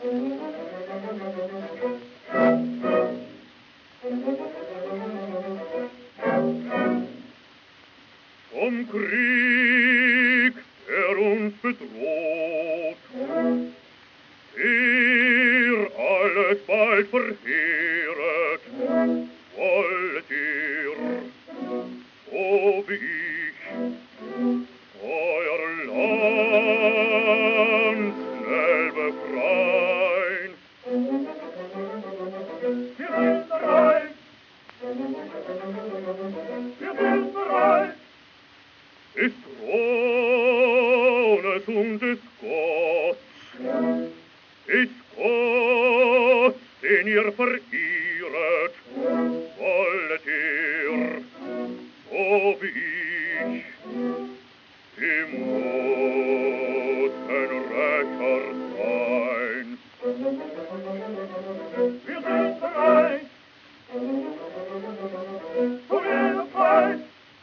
Vom Krieg, der uns bedroht, ihr alles bald verheeret, wollet ihr, so wie ich, euer Land schnell befreien. Wir sind bereit! Wir sind bereit! Ist Thrones und des Gotts, ist Gott, den ihr verehret, wollet ihr, so wie ich, im Not ein Rächer sein. Wir sind bereit, zu jeder Zeit.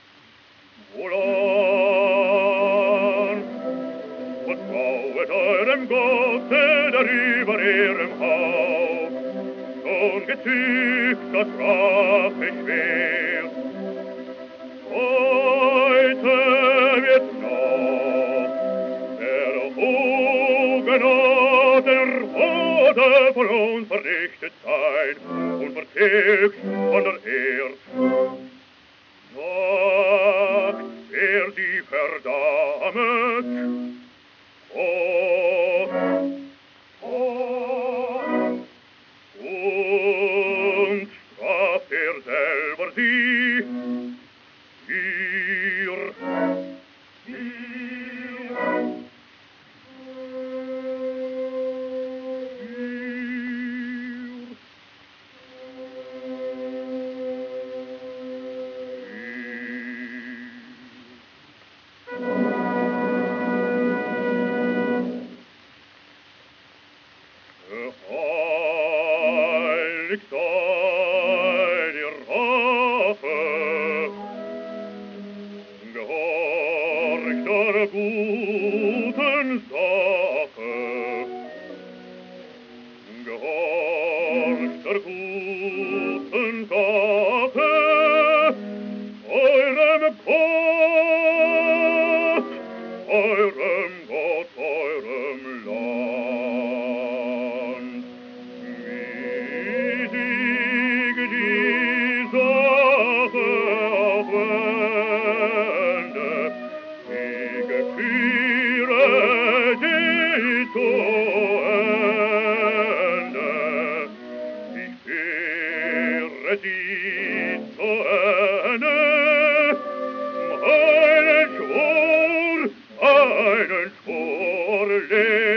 Wohlan, vertrauet eurem Gotte, der über ihrem Haupt schon gezückt das Racheschwert. Heute wird noch der Hugenot der Hode von uns vernichtet sein und vertilgt von der Erd. Sagt, wer sie verdammet, Gott, Gott, und straft selber sie, ihr. Heilig sei die Rache, gehorcht der guten Sache, gehorcht der guten Sache, eurem Gott, eurem Gott, eurem Land. Wie sieg die Sache auch wende, Siege führe sie zu Ende. Ich führe sie zu Ende, einen Schwur lehre